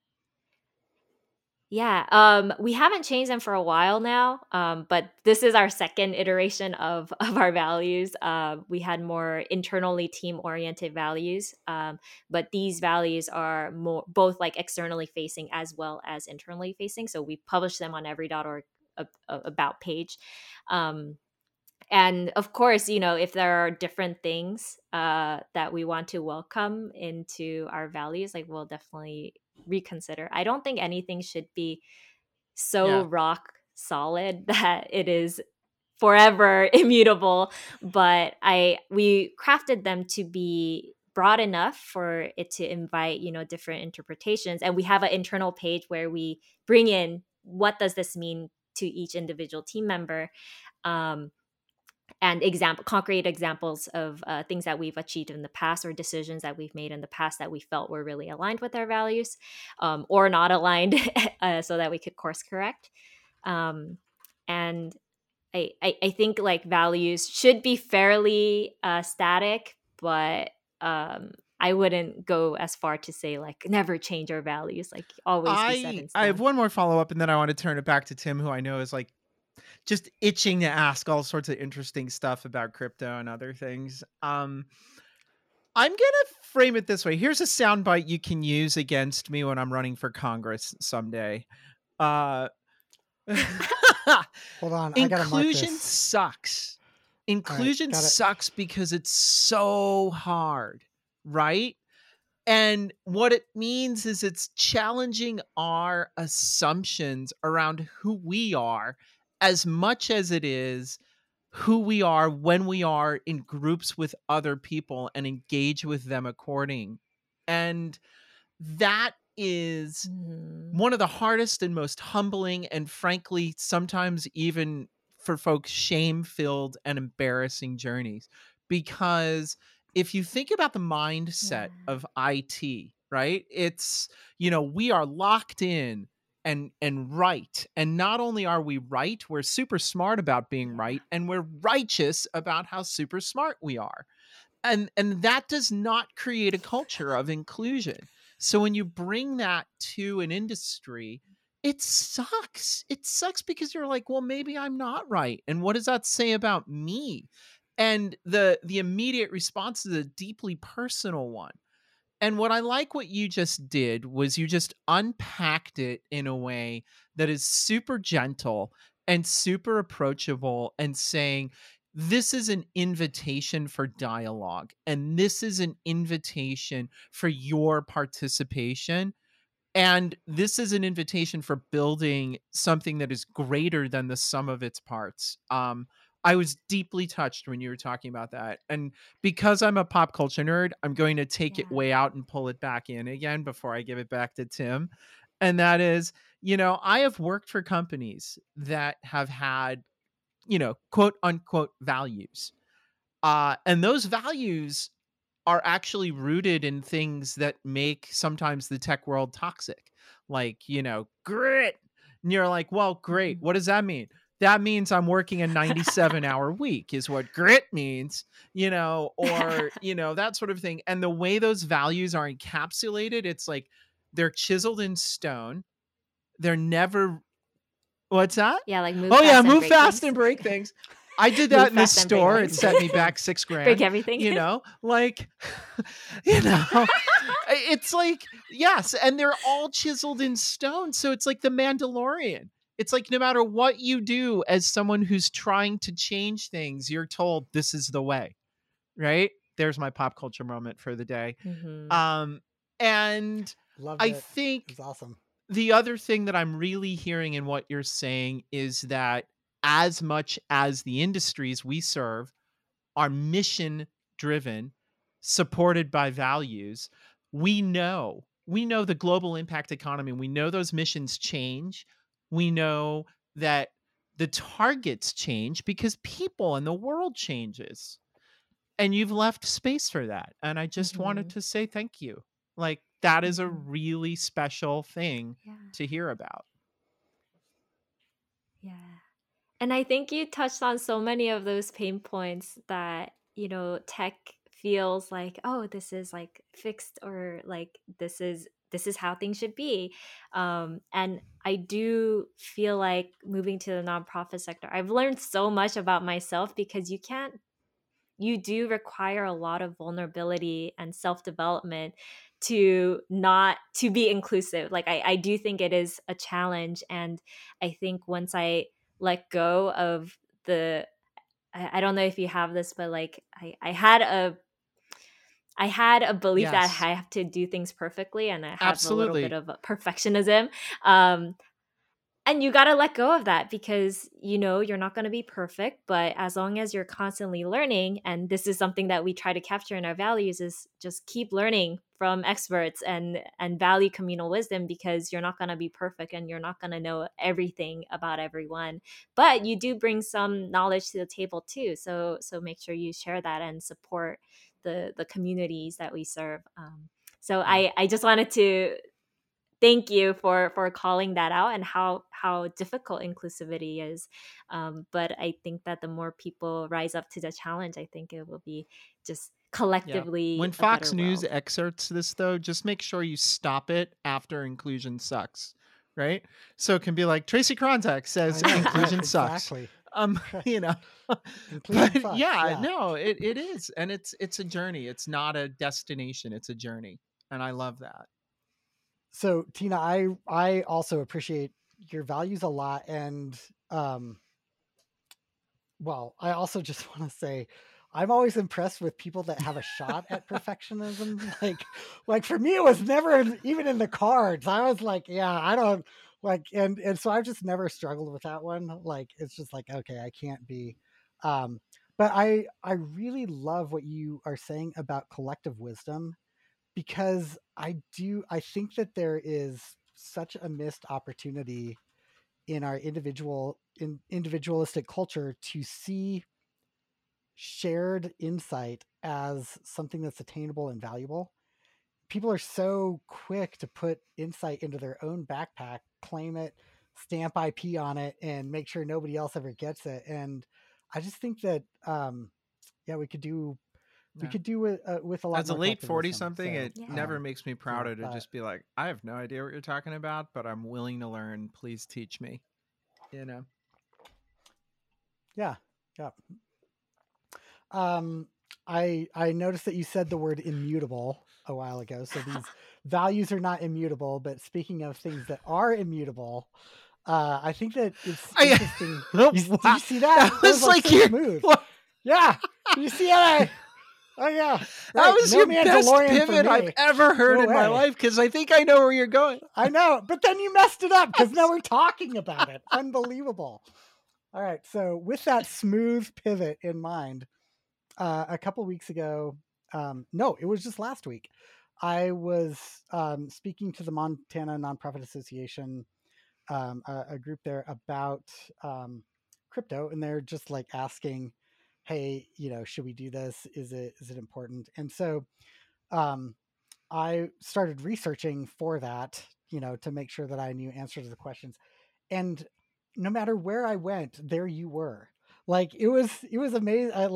Yeah. We haven't changed them for a while now. But this is our second iteration of our values. We had more internally team oriented values. But these values are more both like externally facing as well as internally facing. So we publish them on every.org about page. Um, and of course, if there are different things that we want to welcome into our values, like, we'll definitely reconsider. I don't think anything should be so Yeah. rock solid that it is forever immutable, but we crafted them to be broad enough for it to invite, different interpretations. And we have an internal page where we bring in, what does this mean to each individual team member? And concrete examples of things that we've achieved in the past, or decisions that we've made in the past that we felt were really aligned with our values, or not aligned, so that we could course correct. And I think like values should be fairly static, but I wouldn't go as far to say like never change our values, like always be set in I have stone. one more follow up, and then I want to turn it back to Tim, who I know is like just itching to ask all sorts of interesting stuff about crypto and other things. I'm gonna frame it this way. Here's a soundbite you can use against me when I'm running for Congress someday. Uh, Hold on, I gotta mark inclusion this. sucks. All right, Inclusion got it. sucks because it's so hard, right? And what it means is it's challenging our assumptions around who we are as much as it is who we are when we are in groups with other people and engage with them according. And that is Mhm. one of the hardest and most humbling, and frankly, sometimes even for folks, shame filled and embarrassing journeys. Because if you think about the mindset Yeah. of IT, right? It's, we are locked in and right. And not only are we right, we're super smart about being Yeah. right, and we're righteous about how super smart we are. And that does not create a culture of inclusion. So when you bring that to an industry, it sucks. It sucks because you're like, well, maybe I'm not right. And what does that say about me? And the immediate response is a deeply personal one. And what I like what you just did was you just unpacked it in a way that is super gentle and super approachable, and saying, this is an invitation for dialogue, and this is an invitation for your participation, and this is an invitation for building something that is greater than the sum of its parts. I was deeply touched when you were talking about that. And because I'm a pop culture nerd, I'm going to take it Yeah. way out and pull it back in again before I give it back to Tim. And that is, I have worked for companies that have had, quote unquote values. And those values are actually rooted in things that make sometimes the tech world toxic, like, grit. And you're like, well, great. Mhm. What does that mean? That means I'm working a 97-hour week, is what grit means, or, that sort of thing. And the way those values are encapsulated, it's like they're chiseled in stone. They're never, what's that? Yeah, like move Oh, yeah, fast and move break fast things. and break things. I did Move that in the fast and break store. It things. set me back $6 Break grand. everything. Like, you know, it's like, yes, and they're all chiseled in stone. So it's like the Mandalorian. It's like no matter what you do as someone who's trying to change things, you're told this is the way, right? There's my pop culture moment for the day. Mhm. And Loved I it. It think was awesome. the other thing that I'm really hearing in what you're saying is that as much as the industries we serve are mission driven, supported by values, we know the global impact economy. We know those missions change. We know that the targets change because people and the world changes. And you've left space for that. And I just wanted Mhm. to say thank you. Like, that is a Mhm. really special thing Yeah. to hear about. Yeah. And I think you touched on so many of those pain points that, tech feels like, oh, this is like fixed, or like this is how things should be. And I do feel like moving to the nonprofit sector, I've learned so much about myself, because you do require a lot of vulnerability and self-development to be inclusive. Like I do think it is a challenge. And I think once I let go of I don't know if you have this, but like I had a belief that Yes, I have to do things perfectly, and I have a little bit absolutely. of a perfectionism. Um, and you got to let go of that, because you're not going to be perfect, but as long as you're constantly learning, and this is something that we try to capture in our values, is just keep learning from experts and value communal wisdom, because you're not going to be perfect and you're not going to know everything about everyone, but you do bring some knowledge to the table too. So make sure you share that and support the communities that we serve. So Yeah. I just wanted to thank you for calling that out, and how difficult inclusivity is. But I think that the more people rise up to the challenge, I think it will be just Yeah. collectively When a better Fox News world. excerpts this, though, just make sure you stop it after inclusion sucks, right? So it can be like Tracy Kronzak I says know. Right. inclusion sucks. Exactly. Right. You know. Inclusion But sucks. yeah, Yeah. no, it is. And it's a journey. It's not a destination, it's a journey. And I love that. So Tina, I also appreciate your values a lot, and um, well, I also just want to say I'm always impressed with people that have a shot at perfectionism. Like for me, it was never even in the cards. I was like, yeah, I don't like, and so I've just never struggled with that one. Like it's just like, okay, I can't be. Um, but I really love what you are saying about collective wisdom, because I think that there is such a missed opportunity in our individualistic culture to see shared insight as something that's attainable and valuable. People are so quick to put insight into their own backpack, claim it, stamp IP on it, and make sure nobody else ever gets it. And I just think that yeah, we Yeah. could do it with a lot As a more late collective 40 wisdom. something, So it never makes me yeah, prouder to just be like, I have no idea what you're talking about, but I'm willing to learn. Please teach me. You know? yeah, yeah. Um, I noticed that you said the word immutable. a while ago. So these values are not immutable. But speaking of things that are immutable, I think that it's interesting. Wow. Did you see that? That was like so your smooth. what? Yeah. Did you see that? Oh yeah. That was No your best Mandalorian for pivot I've me. ever heard No in my way. life, because I think I know where you're going. I know, but then you messed it up because now we're talking about it. Unbelievable. All right. So with that smooth pivot in mind, a couple weeks ago, no, it was just last week, I was speaking to the Montana Nonprofit Association, a group there, about crypto, and they're just like asking, hey, should we do this? Is it important? And so um, I started researching for that, to make sure that I knew answers to the questions. And no matter where I went, there you were. Like it was amazing. I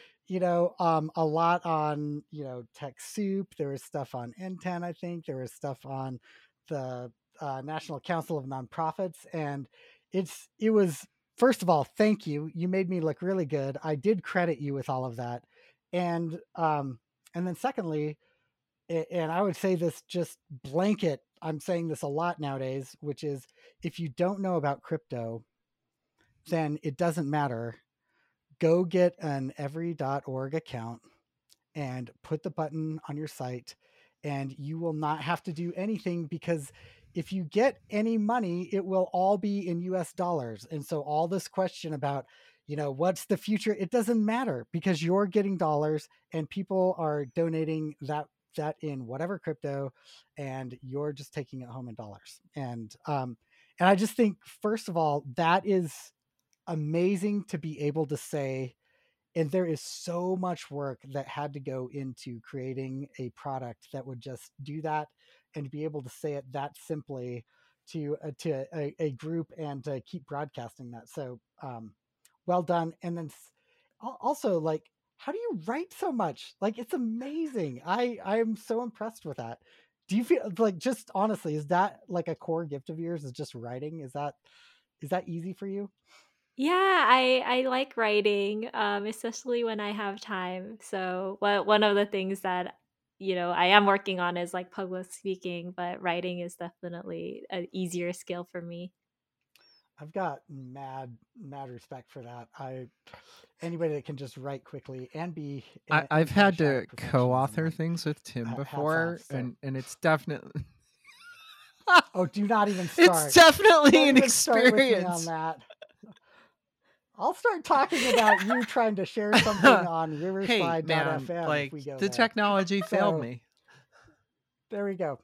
a lot on, TechSoup. There was stuff on NTEN, I think. There was stuff on the National Council of Nonprofits. And it was, first of all, thank you. You made me look really good. I did credit you with all of that. And then secondly, and I would say this just blanket, I'm saying this a lot nowadays, which is if you don't know about crypto, then it doesn't matter. Go get an every.org account and put the button on your site, and you will not have to do anything, because if you get any money, it will all be in US dollars. And so all this question about, what's the future, it doesn't matter, because you're getting dollars and people are donating that in whatever crypto, and you're just taking it home in dollars. And I just think, first of all, that is amazing to be able to say. And there is so much work that had to go into creating a product that would just do that, and to be able to say it that simply to a group, and to keep broadcasting that. So well done. And then also, like, how do you write so much? Like, it's amazing. I'm so impressed with that. Do you feel like, just honestly, is that like a core gift of yours, is just writing? Is that easy for you? Yeah, I like writing, especially when I have time. So one of the things that I am working on is like public speaking, but writing is definitely an easier skill for me. I've got mad respect for that. Anybody that can just write quickly and be I've and have a had shot to at perfectionism, co-author like, things with Tim hats before, off. So, and it's definitely oh, do not even it's start. definitely Don't an even start with me on experience. that. I'll start talking about you trying to share something on Hey, Riverside.fm man, if like we go the there. technology failed So me. there we go.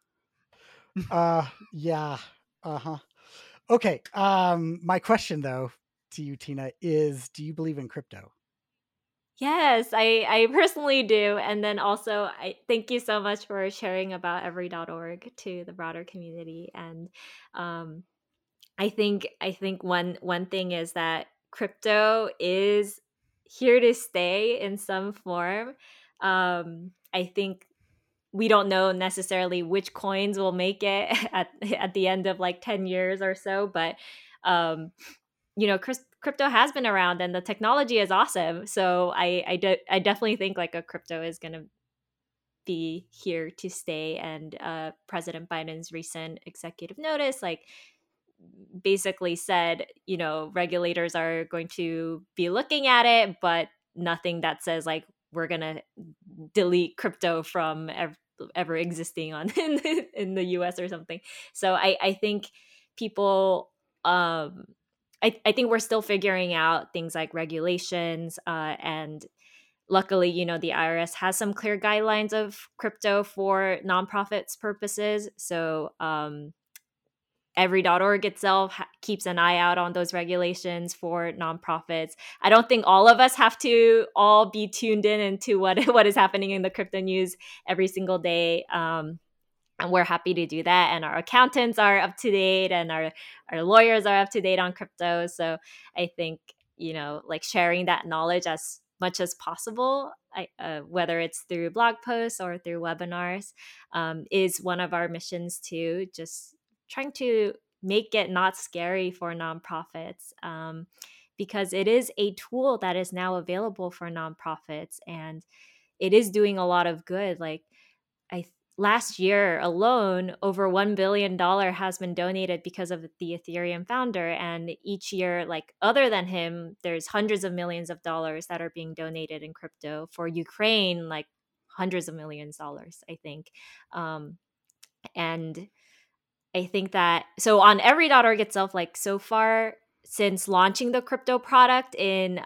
Yeah. Uh-huh. Okay. My question though to you, Tina, is, do you believe in crypto? Yes, I personally do. And then also, I thank you so much for sharing about every.org to the broader community. And um, I think one thing is that crypto is here to stay in some form. I think we don't know necessarily which coins will make it at the end of like 10 years or so, but um, crypto has been around and the technology is awesome. So I definitely think like a crypto is going to be here to stay. And President Biden's recent executive notice, like, basically said, regulators are going to be looking at it, but nothing that says like we're gonna delete crypto from ever existing on in the US or something. So I think people I think we're still figuring out things like regulations, and luckily, the IRS has some clear guidelines of crypto for nonprofits purposes. So every.org itself keeps an eye out on those regulations for nonprofits. I don't think all of us have to all be tuned in into what is happening in the crypto news every single day. And we're happy to do that. And our accountants are up to date, and our lawyers are up to date on crypto. So I think, like sharing that knowledge as much as possible, whether it's through blog posts or through webinars, is one of our missions too. Just trying to make it not scary for nonprofits, because it is a tool that is now available for nonprofits, and it is doing a lot of good. Like, last year alone, over $1 billion has been donated because of the Ethereum founder. And each year, like other than him, there's hundreds of millions of dollars that are being donated in crypto. For Ukraine, like hundreds of millions of dollars, I think. And I think that, so on every.org itself, like so far since launching the crypto product in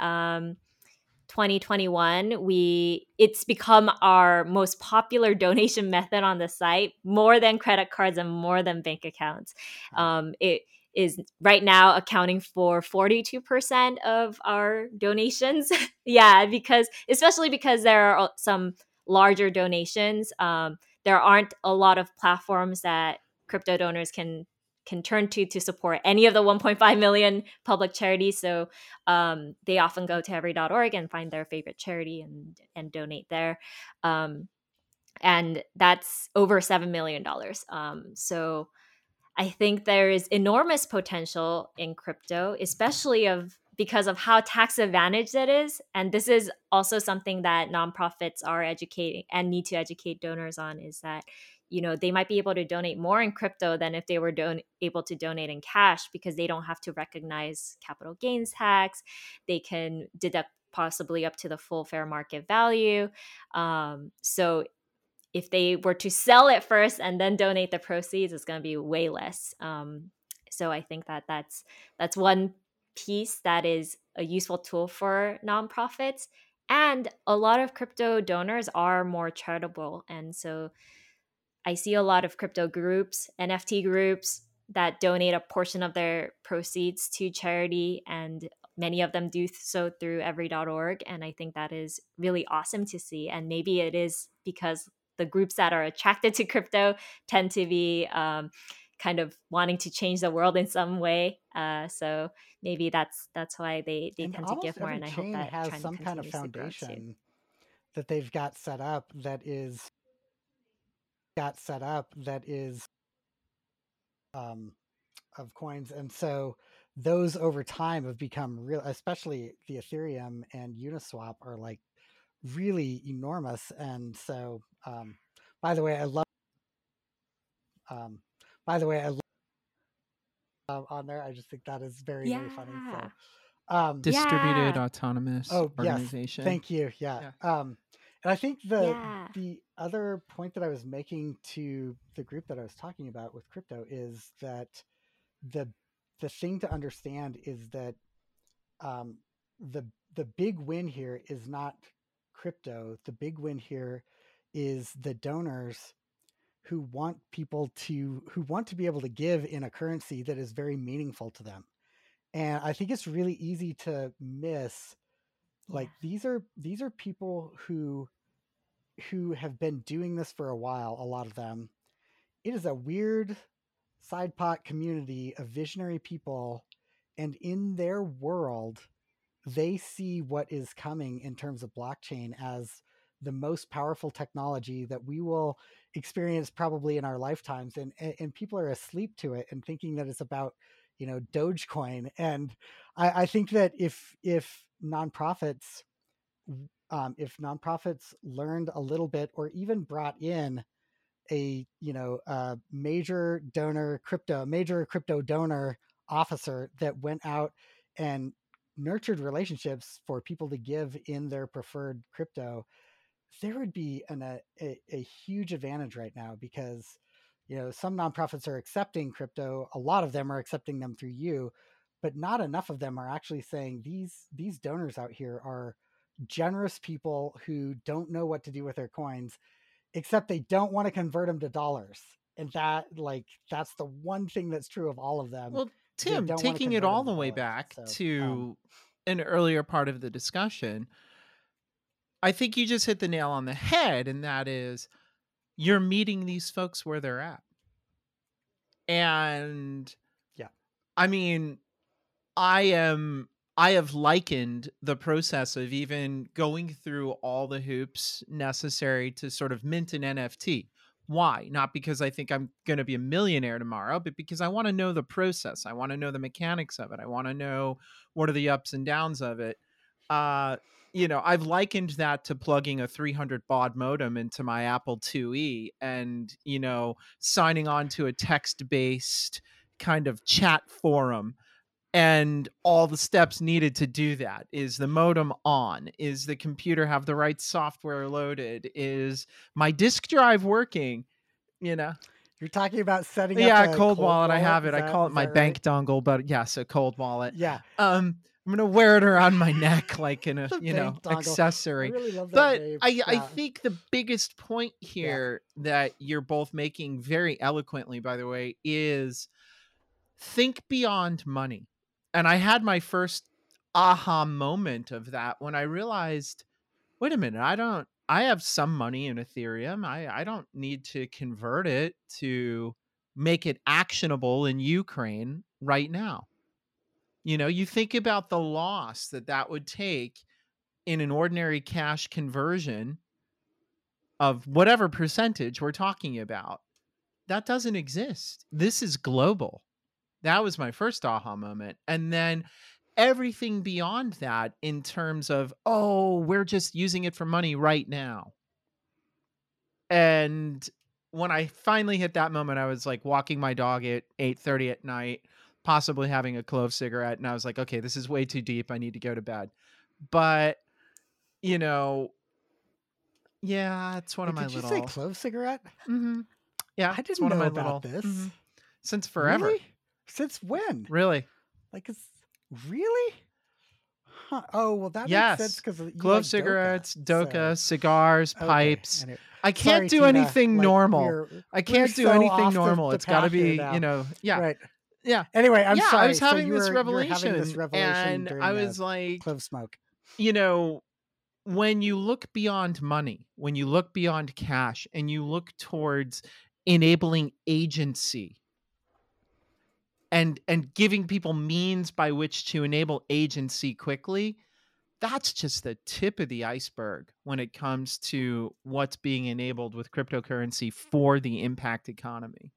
2021, it's become our most popular donation method on the site, more than credit cards and more than bank accounts. It is right now accounting for 42% of our donations. Yeah, especially because there are some larger donations. There aren't a lot of platforms that crypto donors can turn to support any of the 1.5 million public charities. So they often go to every.org and find their favorite charity and donate there. And that's over $7 million. So I think there is enormous potential in crypto, especially because of how tax advantaged it is. And this is also something that nonprofits are educating and need to educate donors on, is that they might be able to donate more in crypto than if they were able to donate in cash, because they don't have to recognize capital gains tax. They can deduct possibly up to the full fair market value. So if they were to sell it first and then donate the proceeds, it's going to be way less. So I think that's one piece that is a useful tool for nonprofits. And a lot of crypto donors are more charitable. And so I see a lot of crypto groups, NFT groups, that donate a portion of their proceeds to charity, and many of them do so through every.org. And I think that is really awesome to see. And maybe it is because the groups that are attracted to crypto tend to be kind of wanting to change the world in some way. So maybe that's why they And tend to almost give more. every And I hope chain that has trend some kind of continues to grow too. foundation that they've got set up that is of coins. And so those over time have become real, especially the Ethereum and Uniswap are like really enormous. And so by the way, I love on there. I just think that is very, very funny. So Distributed autonomous Yes, organization. thank you. Yeah. And I think the other point that I was making to the group that I was talking about with crypto is that the thing to understand is that the big win here is not crypto. The big win here is the donors who want to be able to give in a currency that is very meaningful to them. And I think it's really easy to miss, like, these are people who have been doing this for a while, a lot of them. It is a weird side pot community of visionary people, and in their world, they see what is coming in terms of blockchain as the most powerful technology that we will experience probably in our lifetimes. And people are asleep to it and thinking that it's about, Dogecoin. And I think that if nonprofits learned a little bit, or even brought in a major crypto donor officer that went out and nurtured relationships for people to give in their preferred crypto, there would be a huge advantage right now, because some nonprofits are accepting crypto. A lot of them are accepting them through you, but not enough of them are actually saying these donors out here are generous people who don't know what to do with their coins, except they don't want to convert them to dollars. And that's the one thing that's true of all of them. Well, Tim, taking it all the way back to an earlier part of the discussion, I think you just hit the nail on the head, and that is, you're meeting these folks where they're at. And I mean, I have likened the process of even going through all the hoops necessary to sort of mint an NFT. Why? Not because I think I'm going to be a millionaire tomorrow, but because I want to know the process. I want to know the mechanics of it. I want to know what are the ups and downs of it. I've likened that to plugging a 300 baud modem into my Apple IIe and, signing on to a text-based kind of chat forum. And all the steps needed to do that. Is the modem on? Is the computer have the right software loaded? Is my disk drive working? You're talking about setting up Yeah, a cold wallet. I have it. I call it my right? bank dongle, but yes, a cold wallet. Yeah. I'm gonna wear it around my neck like in a bank dongle. accessory. I really love that But name. I think the biggest point here that you're both making very eloquently, by the way, is think beyond money. And I had my first aha moment of that when I realized, wait a minute, I have some money in Ethereum. I don't need to convert it to make it actionable in Ukraine right now. You think about the loss that would take in an ordinary cash conversion of whatever percentage we're talking about. That doesn't exist. This is global. That was my first aha moment. And then everything beyond that in terms of, we're just using it for money right now. And when I finally hit that moment, I was like walking my dog at 8:30 at night, possibly having a clove cigarette. And I was like, okay, this is way too deep. I need to go to bed. But, yeah, it's one of my Did little. you say clove cigarette? Mm-hmm. Yeah, I it's didn't one of know my about little. this. Mhm. Since forever. Really? Since when? Really? Like, it's really? Huh. Oh, well, that Yes. makes sense because Clove cigarettes, Doka, cigars, Okay, pipes. anyway. I can't Sorry, do Tina, anything like, normal. I can't do so anything off the normal. It's got to path here be, now. yeah. Right. Yeah. Anyway, I'm sorry. I was having so this you were revelation, having this revelation and during I was like, clove smoke. When you look beyond money, when you look beyond cash, and you look towards enabling agency and giving people means by which to enable agency quickly, that's just the tip of the iceberg when it comes to what's being enabled with cryptocurrency for the impact economy.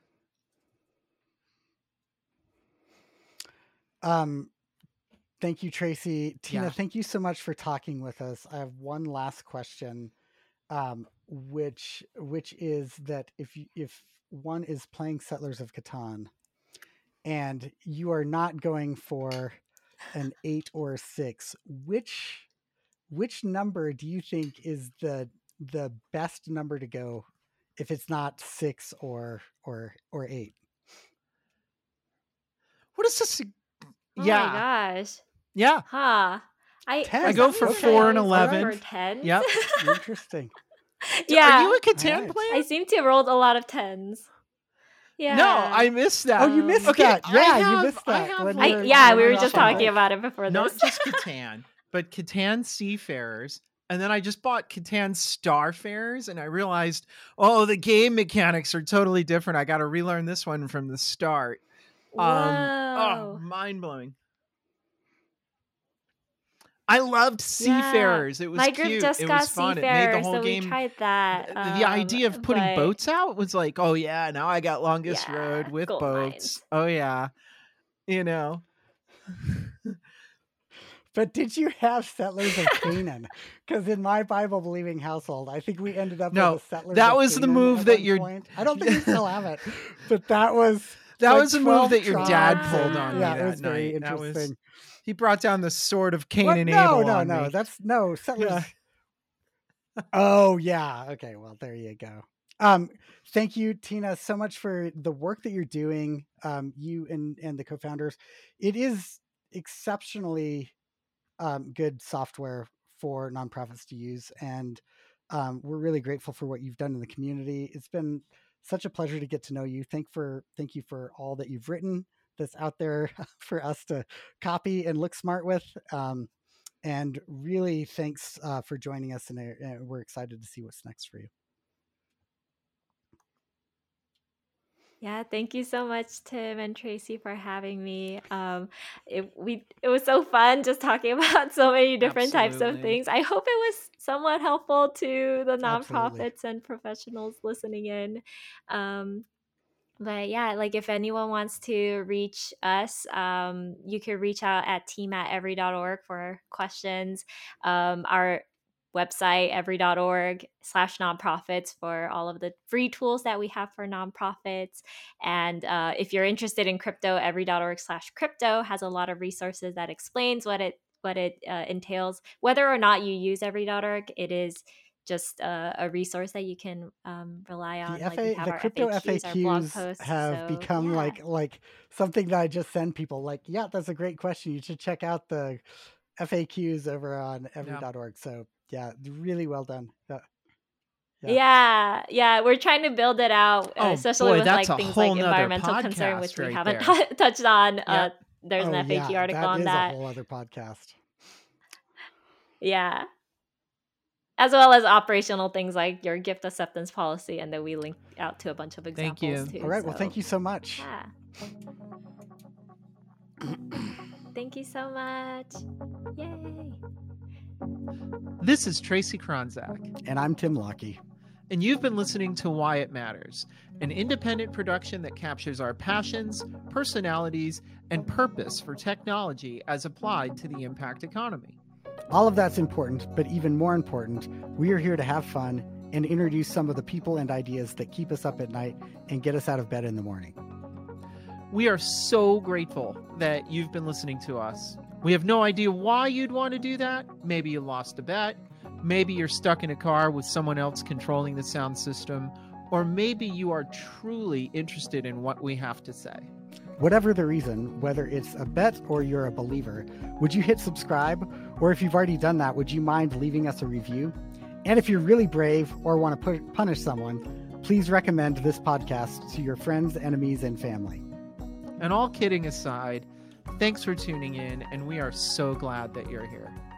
Thank you, Tracy. Tina, Yeah. thank you so much for talking with us. I have one last question, which is that if one is playing Settlers of Catan and you are not going for an 8 or a 6, which number do you think is the best number to go if it's not 6 or 8? What is this? Oh Yeah. my gosh. Yeah. Huh. I go for 4 and 11. For 10s. Yep. Interesting. Yeah. Are you a Catan Right. player? I seem to have rolled a lot of 10s. Yeah. No, I missed that. Oh, you missed that. Yeah, you missed that. We were just talking about it before Not this. just Catan, but Catan Seafarers. And then I just bought Catan Starfarers, and I realized, the game mechanics are totally different. I got to relearn this one from the start. Whoa. Mind blowing. I loved Seafarers. It was My group cute. just It got was fun. Seafarers, It made the whole so game. we tried that. The idea of putting but- boats out was like, oh yeah, now I got longest Yeah, road with gold boats. mines. Oh yeah, But did you have Settlers of Canaan? Because in my Bible believing household, I think we ended up No, with the Settlers that of was the Canaan move at that one your- point. I don't think we still have it, but that was that like was a move 12 that your dad tribes pulled and- on me Yeah, that it was very night. That was- interesting. He brought down the sword of Cain What? and No, Abel no, on no. me. That's no Settlers. Yeah. Oh yeah. Okay. Well, there you go. Thank you, Tina, so much for the work that you're doing. You and the co-founders. It is exceptionally good software for nonprofits to use, and we're really grateful for what you've done in the community. It's been such a pleasure to get to know you. Thank you for all that you've written that's out there for us to copy and look smart with. And really, thanks for joining us, and we're excited to see what's next for you. Yeah, thank you so much, Tim and Tracy, for having me. It was so fun just talking about so many different types of Absolutely. things. I hope it was somewhat helpful to the Absolutely. nonprofits and professionals listening in. But yeah, like if anyone wants to reach us, you can reach out at team@every.org for questions. Our website, every.org/nonprofits, for all of the free tools that we have for nonprofits. And if you're interested in crypto, every.org/crypto has a lot of resources that explains what it entails. Whether or not you use every.org, it is just a resource that you can rely on. Like we have The our crypto FAQs, our blog FAQs posts. have So become yeah, like something that I just send people. Like, yeah, that's a great question. You should check out the FAQs over on Yeah. every.org. So yeah, really well done. yeah. We're trying to build it out, Oh especially boy, with that's like a things whole like nother environmental concern, which podcast we right haven't there. touched on. Yep. There's an Oh FAQ yeah, article that on is a that. whole other podcast. Yeah. As well as operational things like your gift acceptance policy, and then we link out to a bunch of Thank examples you. too. All right, well, so, thank you so much. Yeah. Thank you so much. Yay. This is Tracy Kronzak, And I'm Tim Lockey. and you've been listening to Why It Matters, an independent production that captures our passions, personalities, and purpose for technology as applied to the impact economy. All of that's important, but even more important, we are here to have fun and introduce some of the people and ideas that keep us up at night and get us out of bed in the morning. We are so grateful that you've been listening to us. We have no idea why you'd want to do that. Maybe you lost a bet. Maybe you're stuck in a car with someone else controlling the sound system. Or maybe you are truly interested in what we have to say. Whatever the reason, whether it's a bet or you're a believer, would you hit subscribe? Or if you've already done that, would you mind leaving us a review? And if you're really brave or want to punish someone, please recommend this podcast to your friends, enemies, and family. And all kidding aside, thanks for tuning in, and we are so glad that you're here.